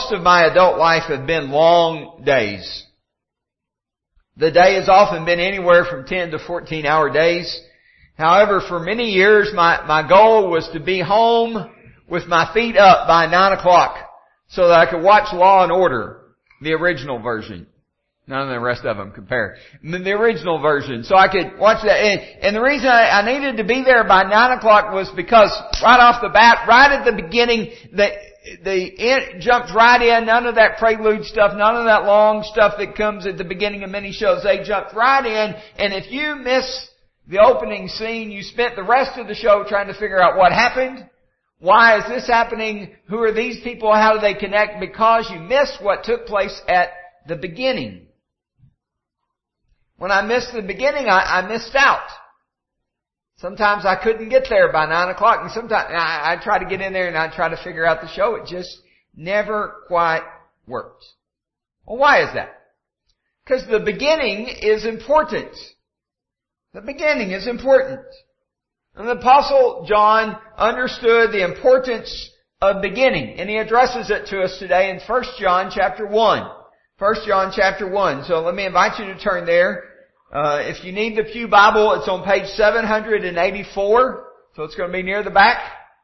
most of my adult life have been long days. The day has often been anywhere from 10 to 14 hour days. However, for many years, my goal was to be home with my feet up by 9 o'clock so that I could watch Law and Order, the original version. None of the rest of them compare. The original version. So I could watch that. And the reason I needed to be there by 9 o'clock was because right off the bat, right at the beginning, it jumps right in. None of that prelude stuff, none of that long stuff that comes at the beginning of many shows. They jump right in. And if you miss the opening scene, you spent the rest of the show trying to figure out what happened. Why is this happening? Who are these people? How do they connect? Because you missed what took place at the beginning. When I missed the beginning, I missed out. Sometimes I couldn't get there by 9 o'clock, and sometimes I try to get in there and I try to figure out the show. It just never quite worked. Well, why is that? Because the beginning is important. The beginning is important. And the Apostle John understood the importance of beginning, and he addresses it to us today in 1 John chapter 1. 1 John chapter 1. So let me invite you to turn there. If you need the Pew Bible, it's on page 784. So it's going to be near the back.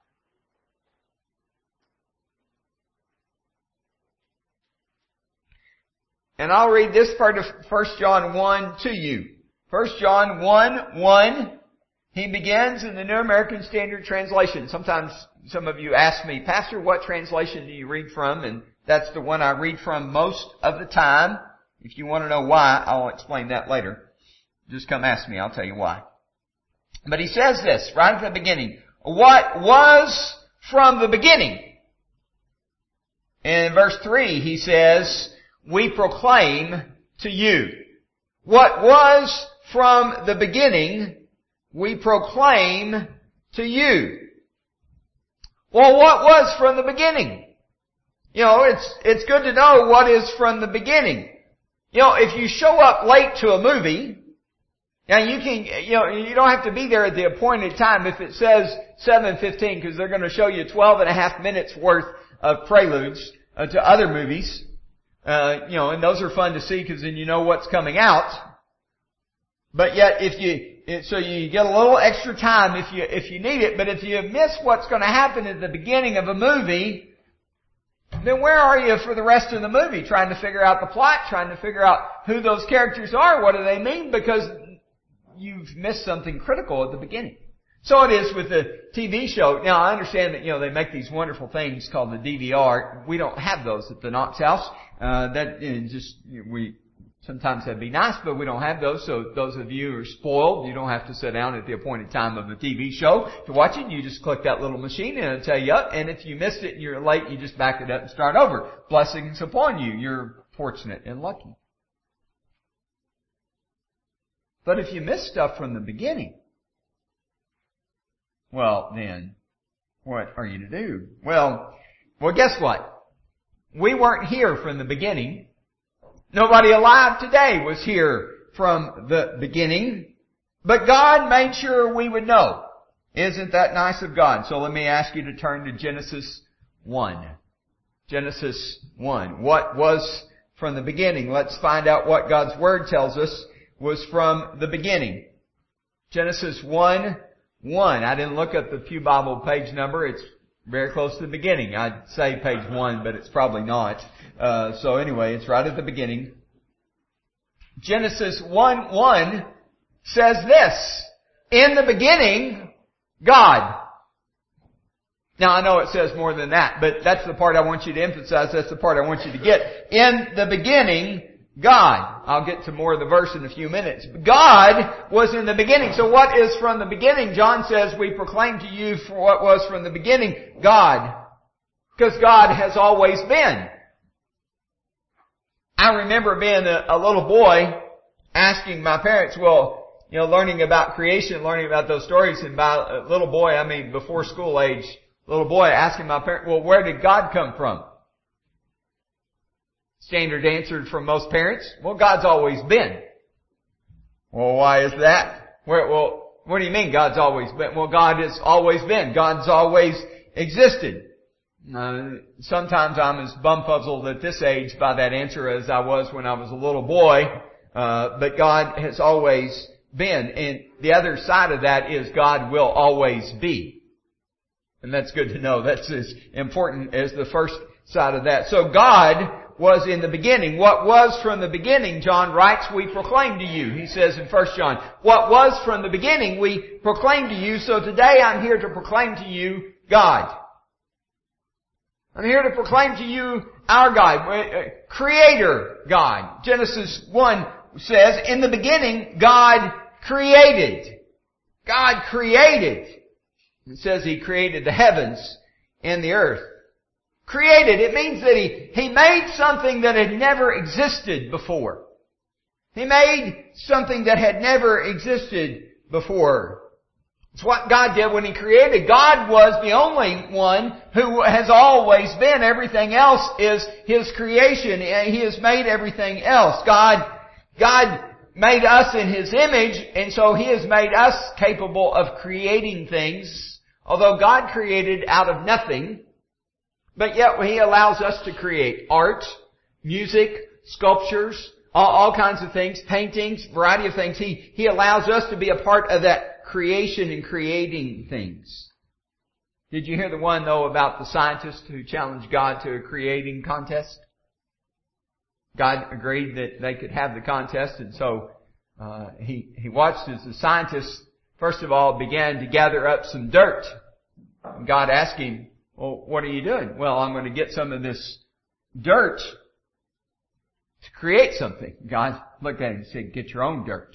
And I'll read this part of 1 John 1 to you. 1 John 1:1. He begins in the New American Standard Translation. Sometimes some of you ask me, Pastor, what translation do you read from? And that's the one I read from most of the time. If you want to know why, I'll explain that later. Just come ask me, I'll tell you why. But he says this, right at the beginning. What was from the beginning? And in verse 3, he says, we proclaim to you. What was from the beginning, we proclaim to you. Well, what was from the beginning? You know, it's good to know what is from the beginning. You know, if you show up late to a movie, now you don't have to be there at the appointed time if it says 7:15 because they're going to show you 12 and a half minutes worth of preludes to other movies. And those are fun to see because then you know what's coming out. But yet so you get a little extra time if you need it, but if you miss what's going to happen at the beginning of a movie, then where are you for the rest of the movie? Trying to figure out the plot, trying to figure out who those characters are, what do they mean, because you've missed something critical at the beginning. So it is with the TV show. Now I understand that, they make these wonderful things called the DVR. We don't have those at the Knox house. Sometimes that'd be nice, but we don't have those. So those of you who are spoiled, you don't have to sit down at the appointed time of the TV show to watch it. You just click that little machine and it'll tell you up. And if you missed it and you're late, you just back it up and start over. Blessings upon you. You're fortunate and lucky. But if you miss stuff from the beginning, well then, what are you to do? Well, guess what? We weren't here from the beginning. Nobody alive today was here from the beginning, but God made sure we would know. Isn't that nice of God? So let me ask you to turn to Genesis 1. Genesis 1. What was from the beginning? Let's find out what God's Word tells us was from the beginning. Genesis 1:1. I didn't look up the Pew Bible page number. It's very close to the beginning. I'd say page 1, but it's probably not. So anyway, it's right at the beginning. Genesis 1:1 says this, in the beginning, God. Now I know it says more than that, but that's the part I want you to emphasize. That's the part I want you to get. In the beginning, God. I'll get to more of the verse in a few minutes. God was in the beginning. So what is from the beginning? John says we proclaim to you for what was from the beginning, God. Because God has always been. I remember being a little boy asking my parents, learning about creation, learning about those stories, and by a little boy, I mean before school age, little boy asking my parents, where did God come from? Standard answer from most parents, God's always been. Well, why is that? What do you mean God's always been? God has always been. God's always existed. Sometimes I'm as bumfuzzled at this age by that answer as I was when I was a little boy. But God has always been. And the other side of that is God will always be. And that's good to know. That's as important as the first side of that. So God was in the beginning. What was from the beginning, John writes, we proclaim to you. He says in 1 John, what was from the beginning we proclaim to you. So today I'm here to proclaim to you God. I'm here to proclaim to you our God, Creator God. Genesis 1 says, in the beginning God created. God created. It says He created the heavens and the earth. Created, it means that He made something that had never existed before. He made something that had never existed before. It's what God did when He created. God was the only one who has always been. Everything else is His creation. He has made everything else. God made us in His image, and so He has made us capable of creating things. Although God created out of nothing, but yet He allows us to create art, music, sculptures, all kinds of things, paintings, variety of things. He allows us to be a part of that creation and creating things. Did you hear the one, though, about the scientist who challenged God to a creating contest? God agreed that they could have the contest, and so he watched as the scientist, first of all, began to gather up some dirt. And God asked him, well, what are you doing? Well, I'm going to get some of this dirt to create something. God looked at him and said, get your own dirt.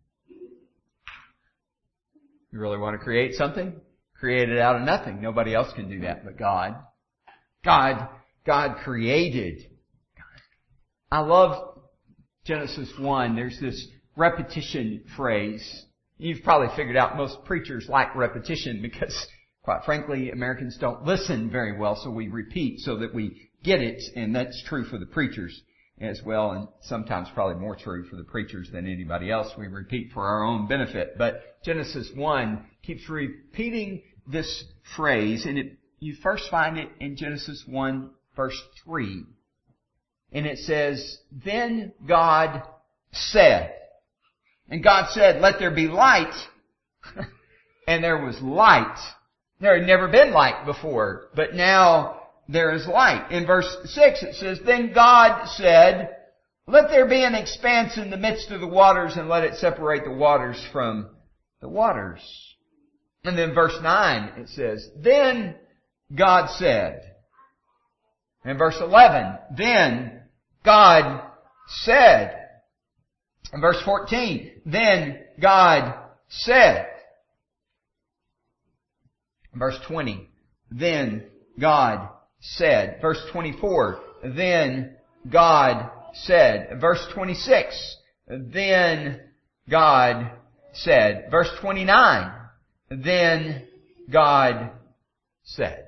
You really want to create something? Create it out of nothing. Nobody else can do that but God. God created. I love Genesis 1. There's this repetition phrase. You've probably figured out most preachers like repetition because, quite frankly, Americans don't listen very well, so we repeat so that we get it, and that's true for the preachers as well, and sometimes probably more true for the preachers than anybody else. We repeat for our own benefit. But Genesis 1 keeps repeating this phrase, and you first find it in Genesis 1 verse 3. And it says, then God said. And God said, let there be light. And there was light. There had never been light before, but now there is light. In verse 6 it says, then God said, let there be an expanse in the midst of the waters, and let it separate the waters from the waters. And then verse 9 it says, then God said. In verse 11, then God said. In verse 14, then God said. Verse 20, then God said. Verse 24, then God said. Verse 26, then God said. Verse 29, then God said.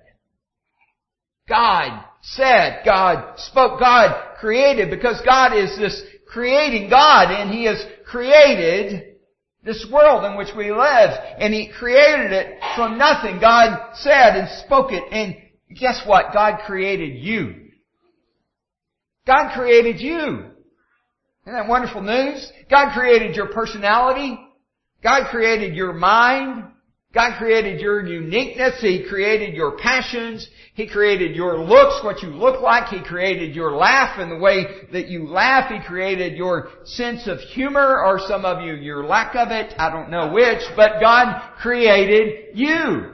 God said, God spoke, God created, because God is this creating God, and He has created this world in which we live, and He created it from nothing. God said and spoke it, and guess what? God created you. God created you. Isn't that wonderful news? God created your personality. God created your mind. God created your uniqueness. He created your passions. He created your looks, what you look like. He created your laugh and the way that you laugh. He created your sense of humor, or some of you, your lack of it. I don't know which, but God created you.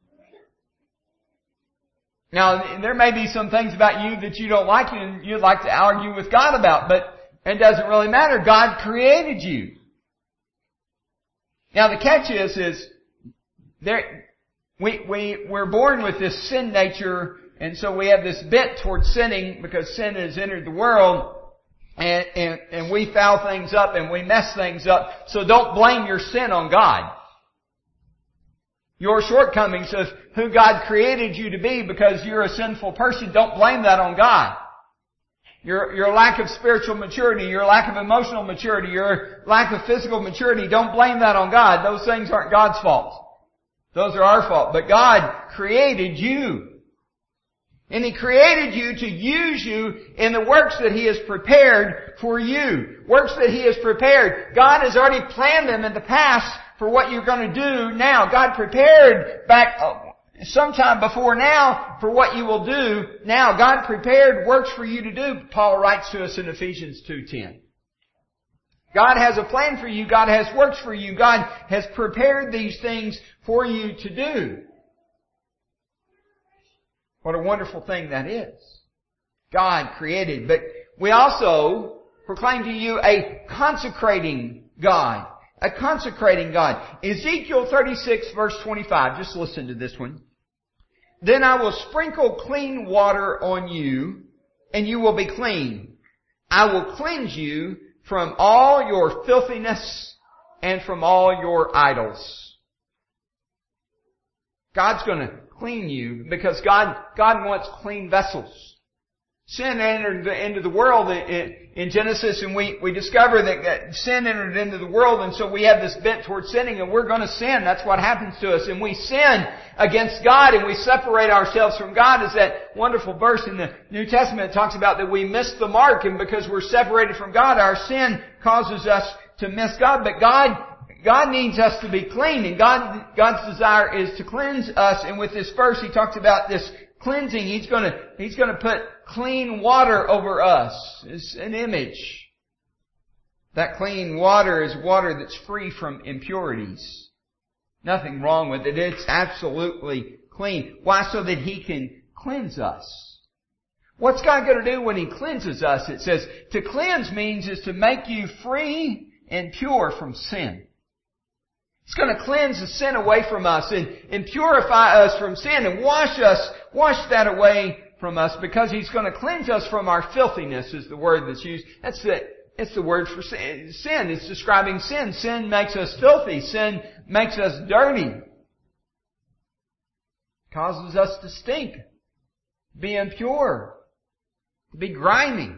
Now, there may be some things about you that you don't like and you'd like to argue with God about, but it doesn't really matter. God created you. Now, the catch is we're born with this sin nature, and so we have this bent towards sinning because sin has entered the world, and we foul things up and we mess things up. So don't blame your sin on God. Your shortcomings of who God created you to be because you're a sinful person, don't blame that on God. Your lack of spiritual maturity, your lack of emotional maturity, your lack of physical maturity, don't blame that on God. Those things aren't God's fault. Those are our fault. But God created you. And He created you to use you in the works that He has prepared for you. Works that He has prepared. God has already planned them in the past for what you're going to do now. God prepared back sometime before now for what you will do now. God prepared works for you to do, Paul writes to us in Ephesians 2:10. God has a plan for you. God has works for you. God has prepared these things for you to do. What a wonderful thing that is. God created. But we also proclaim to you a consecrating God. A consecrating God. Ezekiel 36 verse 25. Just listen to this one. Then I will sprinkle clean water on you, and you will be clean. I will cleanse you from all your filthiness and from all your idols. God's going to clean you because God wants clean vessels. Sin entered into the world in Genesis, and we discover that sin entered into the world, and so we have this bent towards sinning, and we're going to sin. That's what happens to us. And we sin against God, and we separate ourselves from God. As that wonderful verse in the New Testament talks about, that we miss the mark, and because we're separated from God, our sin causes us to miss God. But God needs us to be clean, and God's desire is to cleanse us. And with this verse, He talks about this cleansing. He's going to put clean water over us. It's an image. That clean water is water that's free from impurities. Nothing wrong with it. It's absolutely clean. Why? So that He can cleanse us. What's God going to do when He cleanses us? It says, to cleanse means is to make you free and pure from sin. It's going to cleanse the sin away from us and purify us from sin and wash that away from us, because He's going to cleanse us from our filthiness is the word that's used. It's the word for sin. Sin is describing sin. Sin makes us filthy. Sin makes us dirty. Causes us to stink, to be impure, to be grimy.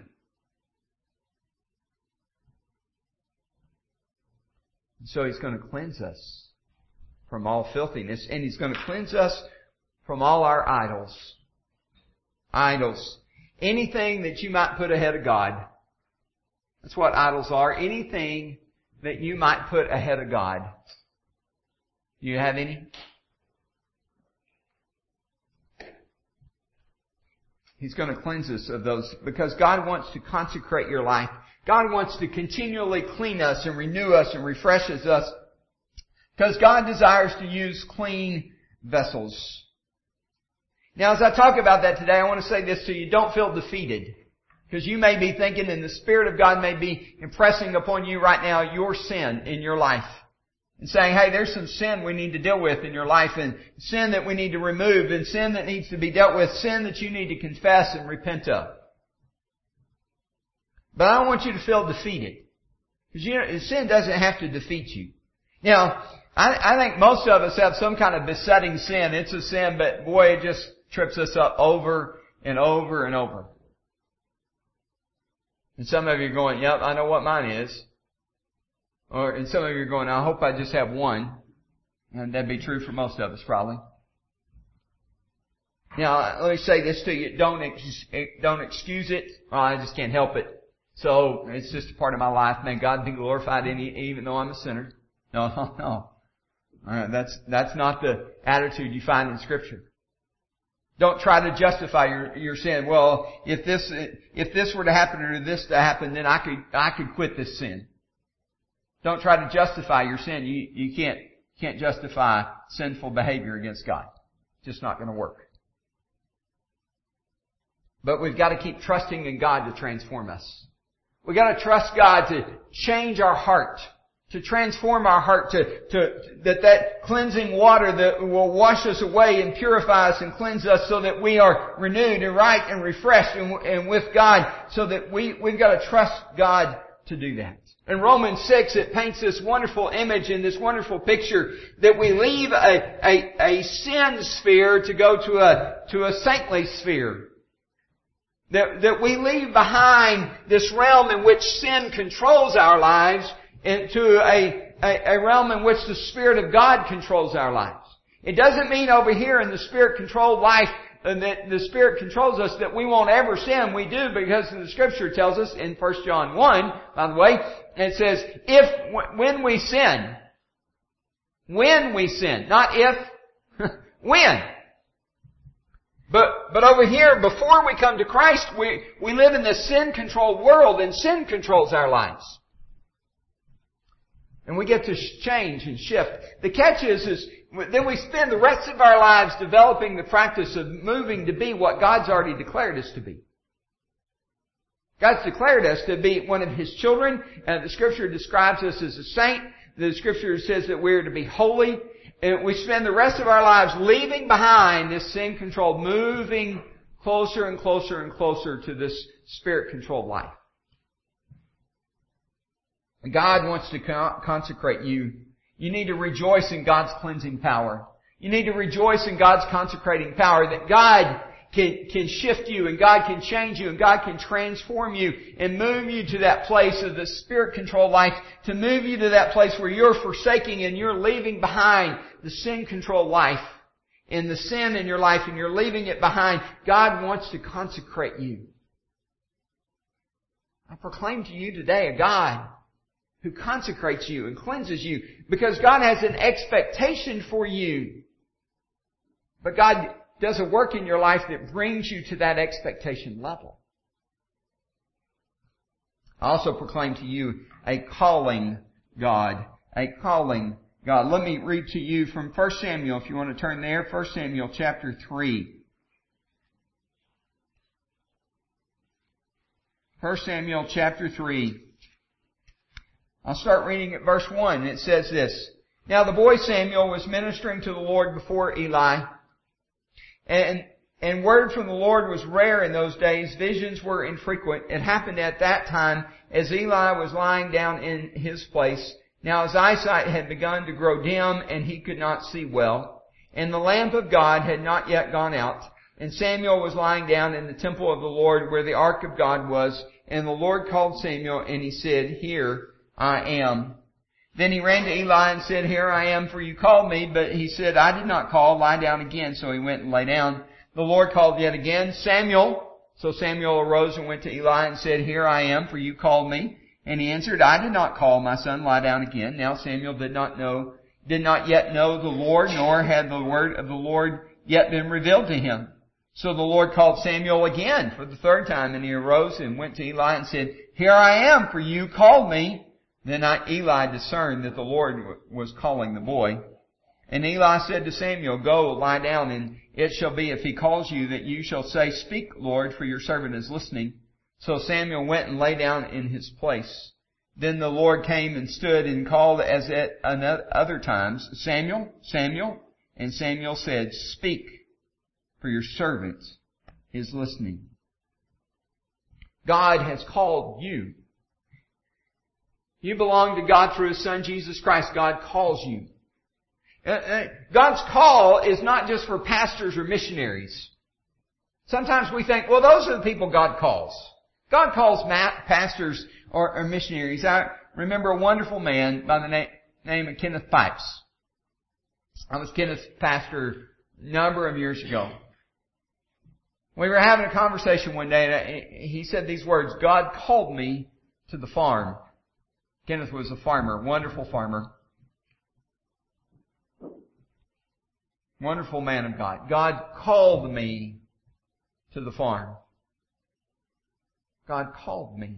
So He's going to cleanse us from all filthiness, and He's going to cleanse us from all our idols. Idols. Anything that you might put ahead of God. That's what idols are. Anything that you might put ahead of God. Do you have any? He's going to cleanse us of those, because God wants to consecrate your life. God wants to continually clean us and renew us and refreshes us, because God desires to use clean vessels. Now, as I talk about that today, I want to say this to you. Don't feel defeated, because you may be thinking, and the Spirit of God may be impressing upon you right now your sin in your life. And saying, hey, there's some sin we need to deal with in your life, and sin that we need to remove, and sin that needs to be dealt with, sin that you need to confess and repent of. But I don't want you to feel defeated. Because sin doesn't have to defeat you. Now, I think most of us have some kind of besetting sin. It's a sin, but boy, it just trips us up over and over and over. And some of you are going, yep, I know what mine is. And some of you are going, I hope I just have one. And that'd be true for most of us probably. Now, let me say this to you. Don't excuse it. Oh, I just can't help it. So, it's just a part of my life. May God be glorified even though I'm a sinner. No. Alright, that's not the attitude you find in Scripture. Don't try to justify your sin. Well, if this were to happen or this to happen, then I could quit this sin. Don't try to justify your sin. You can't justify sinful behavior against God. It's just not going to work. But we've got to keep trusting in God to transform us. We've got to trust God to change our heart, to transform our heart, that cleansing water that will wash us away and purify us and cleanse us, so that we are renewed and right and refreshed and with God, so that we've got to trust God to do that. In Romans 6, it paints this wonderful image and this wonderful picture that we leave a sin sphere to go to a saintly sphere. That we leave behind this realm in which sin controls our lives into a realm in which the Spirit of God controls our lives. It doesn't mean over here in the Spirit-controlled life that the Spirit controls us, that we won't ever sin. We do, because the Scripture tells us in 1 John 1, by the way, it says, when we sin, not if, when. But over here, before we come to Christ, we live in this sin-controlled world, and sin controls our lives. And we get to change and shift. The catch is then we spend the rest of our lives developing the practice of moving to be what God's already declared us to be. God's declared us to be one of His children. The Scripture describes us as a saint. The Scripture says that we're to be holy. And we spend the rest of our lives leaving behind this sin-controlled, moving closer and closer and closer to this Spirit-controlled life. God wants to consecrate you. You need to rejoice in God's cleansing power. You need to rejoice in God's consecrating power, that God can shift you, and God can change you, and God can transform you and move you to that place of the Spirit-controlled life, to move you to that place where you're forsaking and you're leaving behind the sin-controlled life and the sin in your life, and you're leaving it behind. God wants to consecrate you. I proclaim to you today a God who consecrates you and cleanses you, because God has an expectation for you. But God does a work in your life that brings you to that expectation level. I also proclaim to you a calling God. A calling God. Let me read to you from 1 Samuel, if you want to turn there. 1 Samuel chapter 3. 1 Samuel chapter 3. I'll start reading at verse 1. It says this: Now the boy Samuel was ministering to the Lord before Eli, and word from the Lord was rare in those days. Visions were infrequent. It happened at that time, as Eli was lying down in his place. Now his eyesight had begun to grow dim, and he could not see well. And the lamp of God had not yet gone out. And Samuel was lying down in the temple of the Lord, where the ark of God was. And the Lord called Samuel, and he said, Here I am. Then he ran to Eli and said, Here I am, for you called me. But he said, I did not call. Lie down again. So he went and lay down. The Lord called yet again, Samuel. So Samuel arose and went to Eli and said, Here I am, for you called me. And he answered, I did not call, my son. Lie down again. Now Samuel did not yet know the Lord, nor had the word of the Lord yet been revealed to him. So the Lord called Samuel again for the third time, and he arose and went to Eli and said, Here I am, for you called me. Then Eli discerned that the Lord was calling the boy. And Eli said to Samuel, Go, lie down, and it shall be, if he calls you, that you shall say, Speak, Lord, for your servant is listening. So Samuel went and lay down in his place. Then the Lord came and stood and called as at other times, Samuel, Samuel. And Samuel said, Speak, for your servant is listening. God has called you. You belong to God through His Son, Jesus Christ. God calls you. God's call is not just for pastors or missionaries. Sometimes we think, well, those are the people God calls. God calls pastors or missionaries. I remember a wonderful man by the name of Kenneth Pipes. I was Kenneth's pastor a number of years ago. We were having a conversation one day, and he said these words, God called me to the farm. Kenneth was a farmer, wonderful farmer. Wonderful man of God. God called me to the farm. God called me.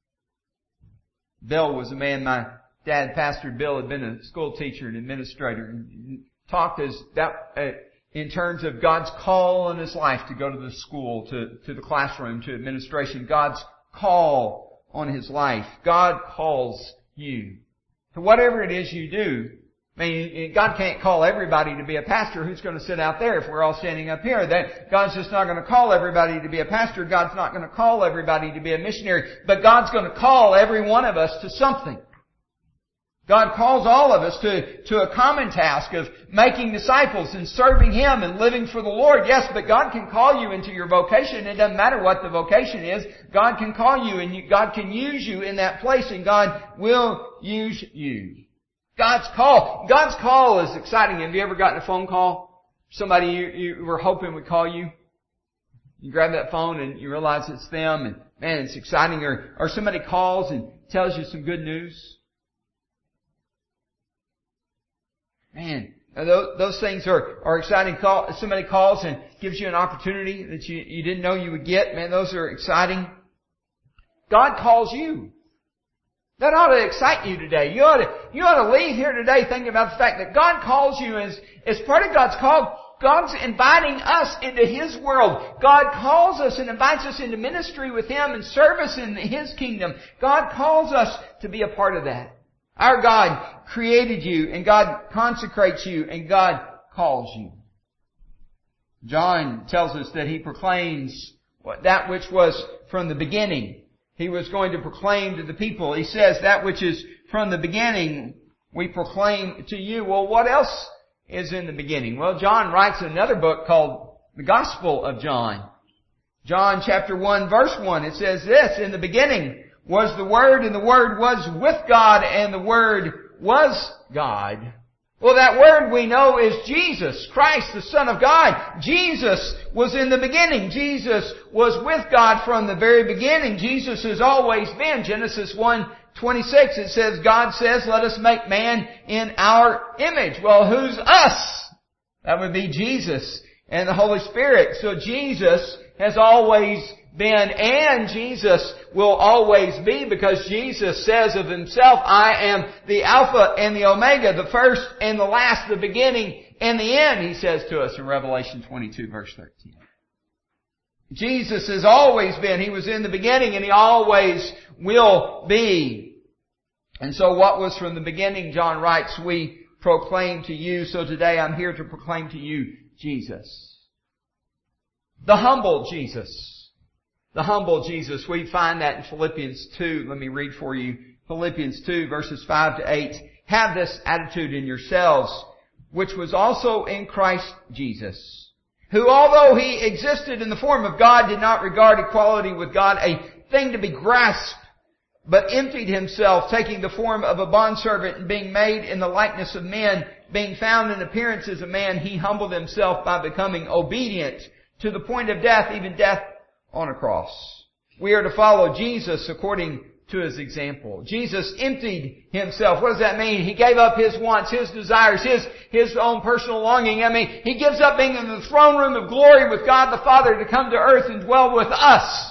Bill was a man my dad pastored. Bill had been a school teacher and administrator, and talked in terms of God's call in his life to go to the school, to the classroom, to administration. God's call on his life. God calls you to whatever it is you do. I mean, God can't call everybody to be a pastor. Who's going to sit out there if we're all standing up here? God's just not going to call everybody to be a pastor. God's not going to call everybody to be a missionary. But God's going to call every one of us to something. God calls all of us to a common task of making disciples and serving Him and living for the Lord. Yes, but God can call you into your vocation. It doesn't matter what the vocation is. God can call you, and God can use you in that place, and God will use you. God's call is exciting. Have you ever gotten a phone call? Somebody you were hoping would call you? You grab that phone and you realize it's them, and man, it's exciting. Or somebody calls and tells you some good news. Man, those things are exciting. Somebody calls and gives you an opportunity that you didn't know you would get. Man, those are exciting. God calls you. That ought to excite you today. You ought to leave here today thinking about the fact that God calls you as part of God's call. God's inviting us into His world. God calls us and invites us into ministry with Him and service in His kingdom. God calls us to be a part of that. Our God created you, and God consecrates you, and God calls you. John tells us that he proclaims that which was from the beginning. He was going to proclaim to the people. He says, that which is from the beginning, we proclaim to you. Well, what else is in the beginning? Well, John writes another book called the Gospel of John. John chapter 1 verse 1, it says this, in the beginning was the Word, and the Word was with God, and the Word was God. Well, that Word we know is Jesus, Christ, the Son of God. Jesus was in the beginning. Jesus was with God from the very beginning. Jesus has always been. Genesis 1:26, it says, God says, let us make man in our image. Well, who's us? That would be Jesus and the Holy Spirit. So Jesus has always been, and Jesus will always be, because Jesus says of Himself, I am the Alpha and the Omega, the first and the last, the beginning and the end, He says to us in Revelation 22 verse 13. Jesus has always been. He was in the beginning, and He always will be. And so what was from the beginning, John writes, we proclaim to you. So today I'm here to proclaim to you Jesus. The humble Jesus. The humble Jesus. We find that in Philippians 2. Let me read for you. Philippians 2 verses 5 to 8. Have this attitude in yourselves, which was also in Christ Jesus, who although He existed in the form of God, did not regard equality with God a thing to be grasped, but emptied Himself, taking the form of a bondservant, and being made in the likeness of men, being found in appearance as a man, He humbled Himself by becoming obedient to the point of death, even death on a cross. We are to follow Jesus according to His example. Jesus emptied Himself. What does that mean? He gave up His wants, His desires, His own personal longing. I mean, He gives up being in the throne room of glory with God the Father to come to earth and dwell with us.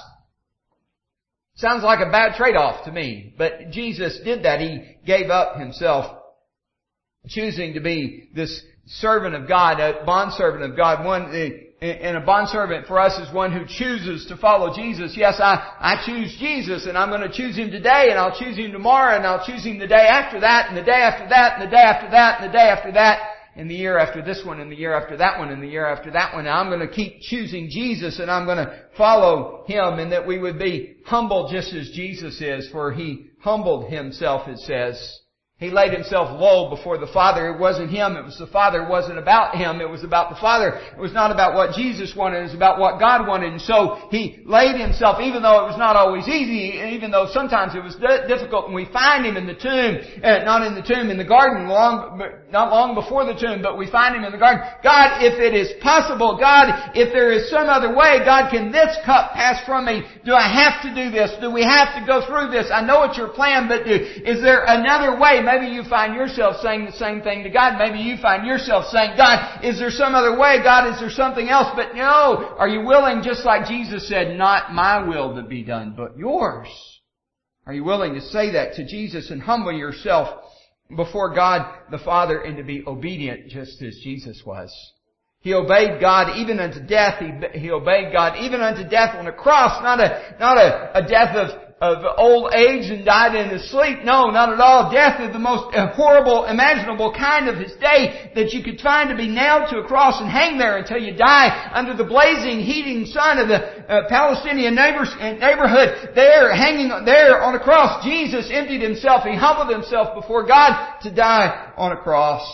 Sounds like a bad trade-off to me, but Jesus did that. He gave up Himself, choosing to be this servant of God, a bondservant of God. And a bondservant for us is one who chooses to follow Jesus. Yes, I choose Jesus, and I'm going to choose Him today, and I'll choose Him tomorrow, and I'll choose Him the day after that, and the day after that, and the day after that, and the day after that, and the year after this one, and the year after that one, and the year after that one. And I'm going to keep choosing Jesus, and I'm going to follow Him, and that we would be humble just as Jesus is, for He humbled Himself, it says. He laid Himself low before the Father. It wasn't Him. It was the Father. It wasn't about Him. It was about the Father. It was not about what Jesus wanted. It was about what God wanted. And so He laid Himself, even though it was not always easy, and even though sometimes it was difficult. And we find Him in the tomb, not in the tomb, in the garden, not long before the tomb, but we find Him in the garden. God, if it is possible, God, if there is some other way, God, can this cup pass from me? Do I have to do this? Do we have to go through this? I know it's Your plan, but is there another way? Maybe you find yourself saying the same thing to God. Maybe you find yourself saying, God, is there some other way? God, is there something else? But no, are you willing, just like Jesus said, not my will to be done, but yours? Are you willing to say that to Jesus and humble yourself before God the Father and to be obedient just as Jesus was? He obeyed God even unto death. He obeyed God even unto death on a cross, not a death of old age and died in his sleep. No, not at all. Death is the most horrible, imaginable kind of His day that you could find, to be nailed to a cross and hang there until you die under the blazing, heating sun of the Palestinian neighborhood. There, hanging there on a cross, Jesus emptied Himself. He humbled Himself before God to die on a cross.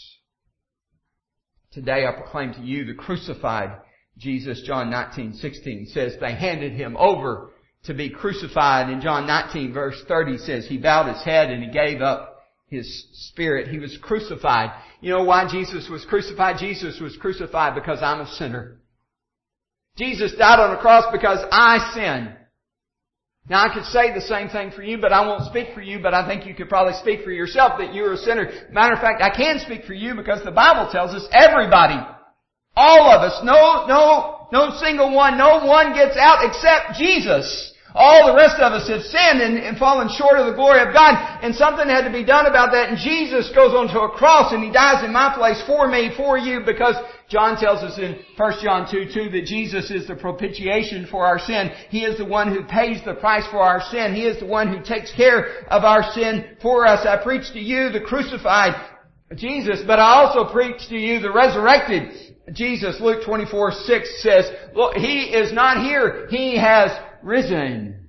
Today I proclaim to you the crucified Jesus. John 19:16 says they handed Him over to be crucified. In John 19 verse 30 says He bowed His head and He gave up His spirit. He was crucified. You know why Jesus was crucified? Jesus was crucified because I'm a sinner. Jesus died on the cross because I sinned. Now I could say the same thing for you, but I won't speak for you, but I think you could probably speak for yourself that you're a sinner. Matter of fact, I can speak for you because the Bible tells us everybody, all of us, no single one, no one gets out except Jesus. All the rest of us have sinned and fallen short of the glory of God, and something had to be done about that, and Jesus goes onto a cross and He dies in my place for me, for you, because John tells us in 1 John 2:2 that Jesus is the propitiation for our sin. He is the one who pays the price for our sin. He is the one who takes care of our sin for us. I preach to you the crucified Jesus, but I also preach to you the resurrected Jesus. Luke 24:6 says, look, He is not here. He has risen.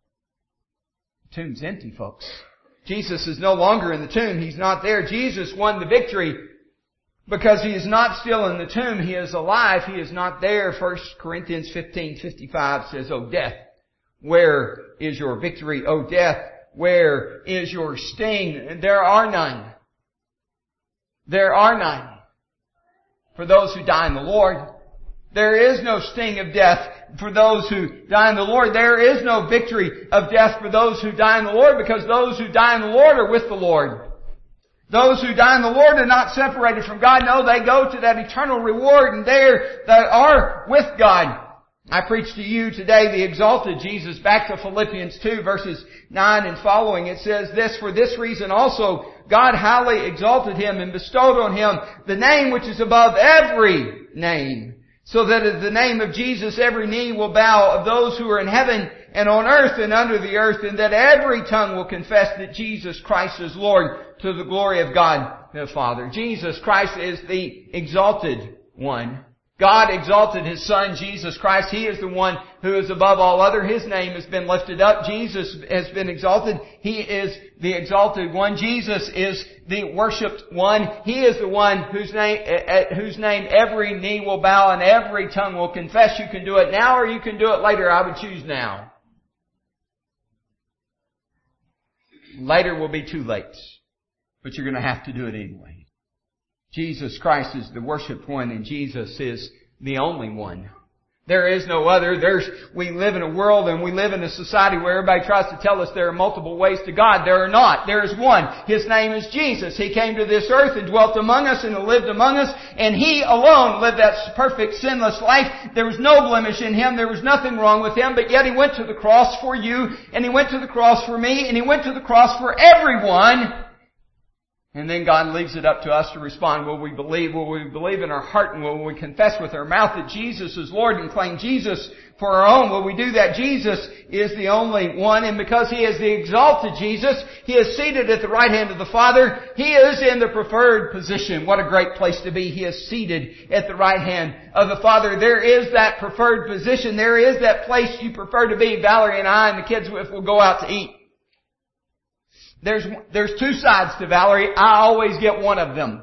The tomb's empty, folks. Jesus is no longer in the tomb. He's not there. Jesus won the victory because He is not still in the tomb. He is alive. He is not there. 1 Corinthians 15:55 says, O death, where is your victory? O death, where is your sting? And there are none. There are none for those who die in the Lord. There is no sting of death for those who die in the Lord. There is no victory of death for those who die in the Lord, because those who die in the Lord are with the Lord. Those who die in the Lord are not separated from God. No, they go to that eternal reward, and there they are with God. I preach to you today the exalted Jesus. Back to Philippians 2 verses 9 and following. It says this, for this reason also God highly exalted Him and bestowed on Him the name which is above every name, so that at the name of Jesus every knee will bow, of those who are in heaven and on earth and under the earth, and that every tongue will confess that Jesus Christ is Lord, to the glory of God the Father. Jesus Christ is the exalted one. God exalted His Son, Jesus Christ. He is the one who is above all other. His name has been lifted up. Jesus has been exalted. He is the exalted one. Jesus is the worshipped one. He is the one whose name every knee will bow and every tongue will confess. You can do it now or you can do it later. I would choose now. Later will be too late, but you're going to have to do it anyway. Jesus Christ is the worshipped one, and Jesus is the only one. There is no other. We live in a world and we live in a society where everybody tries to tell us there are multiple ways to God. There are not. There is one. His name is Jesus. He came to this earth and dwelt among us and lived among us, and He alone lived that perfect sinless life. There was no blemish in Him. There was nothing wrong with Him, but yet He went to the cross for you, and He went to the cross for me, and He went to the cross for everyone. And then God leaves it up to us to respond. Will we believe? Will we believe in our heart? And will we confess with our mouth that Jesus is Lord and claim Jesus for our own? Will we do that? Jesus is the only one. And because He is the exalted Jesus, He is seated at the right hand of the Father. He is in the preferred position. What a great place to be. He is seated at the right hand of the Father. There is that preferred position. There is that place you prefer to be. Valerie and I and the kids will go out to eat. There's two sides to Valerie. I always get one of them.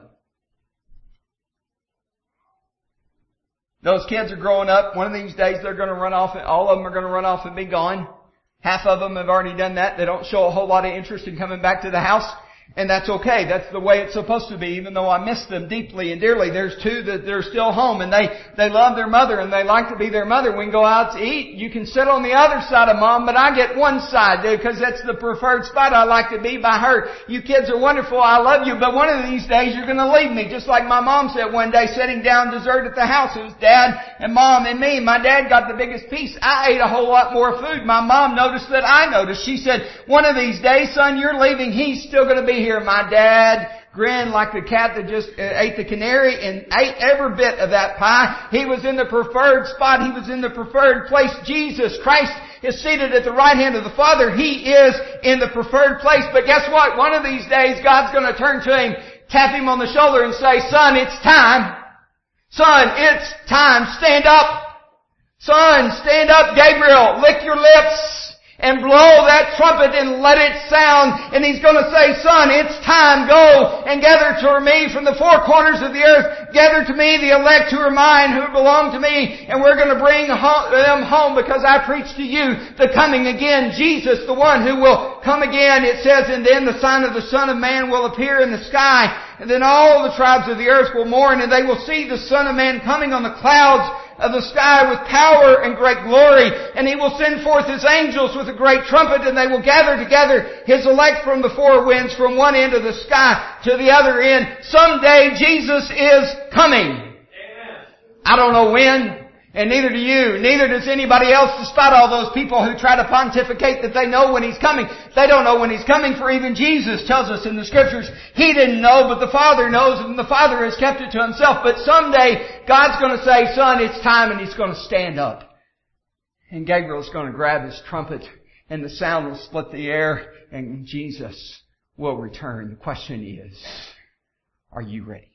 Those kids are growing up. One of these days they're going to run off. All of them are going to run off and be gone. Half of them have already done that. They don't show a whole lot of interest in coming back to the house. And that's okay. That's the way it's supposed to be, even though I miss them deeply and dearly. There's two that they're still home, and they love their mother, and they like to be their mother. We can go out to eat. You can sit on the other side of Mom, but I get one side, because that's the preferred spot. I like to be by her. You kids are wonderful. I love you, but one of these days you're going to leave me. Just like my mom said one day, sitting down dessert at the house. It was Dad and Mom and me. My dad got the biggest piece. I ate a whole lot more food. My mom noticed that I noticed. She said, one of these days, son, you're leaving. He's still going to be here. My dad grinned like the cat that just ate the canary and ate every bit of that pie. He was in the preferred spot. He was in the preferred place. Jesus Christ is seated at the right hand of the Father. He is in the preferred place. But guess what? One of these days, God's going to turn to him, tap him on the shoulder and say, son, it's time. Son, it's time. Stand up. Son, stand up. Gabriel, lick your lips and blow that trumpet and let it sound. And He's going to say, son, it's time. Go and gather to me from the four corners of the earth. Gather to me the elect who are mine, who belong to me. And we're going to bring them home, because I preach to you the coming again. Jesus, the one who will come again. It says, and then the sign of the Son of Man will appear in the sky. And then all the tribes of the earth will mourn, and they will see the Son of Man coming on the clouds of the sky with power and great glory. And He will send forth His angels with a great trumpet, and they will gather together His elect from the four winds, from one end of the sky to the other end. Someday Jesus is coming. Amen. I don't know when. And neither do you. Neither does anybody else, despite all those people who try to pontificate that they know when He's coming. They don't know when He's coming, for even Jesus tells us in the Scriptures, He didn't know, but the Father knows, and the Father has kept it to Himself. But someday, God's going to say, son, it's time, and He's going to stand up. And Gabriel's going to grab his trumpet, and the sound will split the air, and Jesus will return. The question is, are you ready?